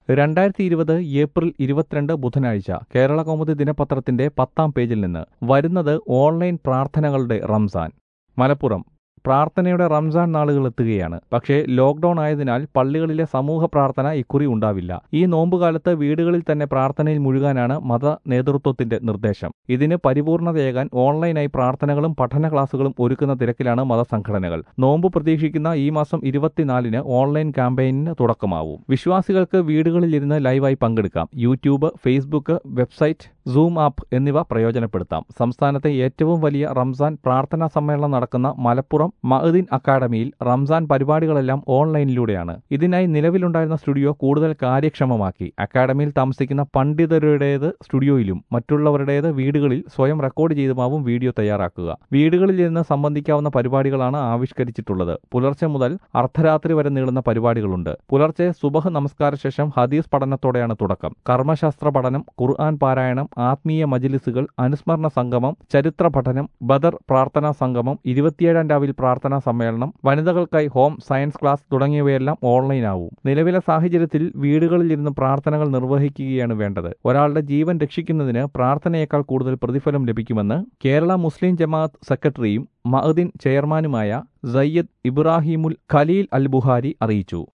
2020 April 22 ബുധനാഴ്ച കേരളകൗമുദി ദിനപത്രത്തിന്റെ 10-ാം പേജിൽ നിന്ന് വരുന്നത് ഓൺലൈൻ പ്രാർത്ഥനകളുടെ റംസാൻ. മലപ്പുറം പ്രാർത്ഥനയുടെ റംസാൻ നാളുകൾ എത്തുകയാണ്. പക്ഷേ ലോക്ക്ഡൌൺ ആയതിനാൽ പള്ളികളിലെ സമൂഹ പ്രാർത്ഥന ഇക്കുറി ഉണ്ടാവില്ല. ഈ നോമ്പുകാലത്ത് വീടുകളിൽ തന്നെ പ്രാർത്ഥനയിൽ മുഴുകാനാണ് മത നേതൃത്വത്തിന്റെ നിർദ്ദേശം. ഇതിന് പരിപൂർണതയേകാൻ ഓൺലൈനായി പ്രാർത്ഥനകളും പഠന ക്ലാസുകളും ഒരുക്കുന്ന തിരക്കിലാണ് മതസംഘടനകൾ. നോമ്പ് പ്രതീക്ഷിക്കുന്ന ഈ മാസം 24-ന് ഓൺലൈൻ ക്യാമ്പയിനിന് തുടക്കമാവും. വിശ്വാസികൾക്ക് വീടുകളിലിരുന്ന് ലൈവായി പങ്കെടുക്കാം. YouTube, Facebook, website, Zoom app എന്നിവ പ്രയോജനപ്പെടുത്താം. സംസ്ഥാനത്തെ ഏറ്റവും വലിയ റംസാൻ പ്രാർത്ഥനാ സമ്മേളനം നടക്കുന്ന മലപ്പുറം മഅ്ദിൻ അക്കാദമിയിൽ റംസാൻ പരിപാടികളെല്ലാം ഓൺലൈനിലൂടെയാണ്. ഇതിനായി നിലവിലുണ്ടായിരുന്ന സ്റ്റുഡിയോ കൂടുതൽ കാര്യക്ഷമമാക്കി. അക്കാദമിയിൽ താമസിക്കുന്ന പണ്ഡിതരുടേത് സ്റ്റുഡിയോയിലും മറ്റുള്ളവരുടേത് വീടുകളിൽ സ്വയം റെക്കോർഡ് ചെയ്തുമാവും വീഡിയോ തയ്യാറാക്കുക. വീടുകളിൽ നിന്ന് സംബന്ധിക്കാവുന്ന പരിപാടികളാണ് ആവിഷ്കരിച്ചിട്ടുള്ളത്. പുലർച്ചെ മുതൽ അർദ്ധരാത്രി വരെ നീളുന്ന പരിപാടികളുണ്ട്. പുലർച്ചെ സുബഹ് നമസ്കാര ശേഷം ഹദീസ് പഠനത്തോടെയാണ് തുടക്കം. കർമ്മശാസ്ത്ര പഠനം, ഖുർആൻ പാരായണം, ആത്മീയ മജ്ലിസുകൾ, അനുസ്മരണ സംഗമം, ചരിത്ര പഠനം, ബദർ പ്രാർത്ഥനാ സംഗമം, 27-ാം രാവിൽ പ്രാർത്ഥനാ സമ്മേളനം, വനിതകൾക്കായി ഹോം സയൻസ് ക്ലാസ് തുടങ്ങിയവയെല്ലാം ഓൺലൈനാവും. നിലവിലെ സാഹചര്യത്തിൽ വീടുകളിലിരുന്ന് പ്രാർത്ഥനകൾ നിർവഹിക്കുകയാണ് വേണ്ടത്. ഒരാളുടെ ജീവൻ രക്ഷിക്കുന്നതിന് പ്രാർത്ഥനയേക്കാൾ കൂടുതൽ പ്രതിഫലം ലഭിക്കുമെന്ന് കേരള മുസ്ലിം ജമാഅത്ത് സെക്രട്ടറിയും മഅ്ദിൻ ചെയർമാനുമായ സയ്യിദ് ഇബ്രാഹിമുൽ ഖലീൽ അൽ ബുഹാരി അറിയിച്ചു.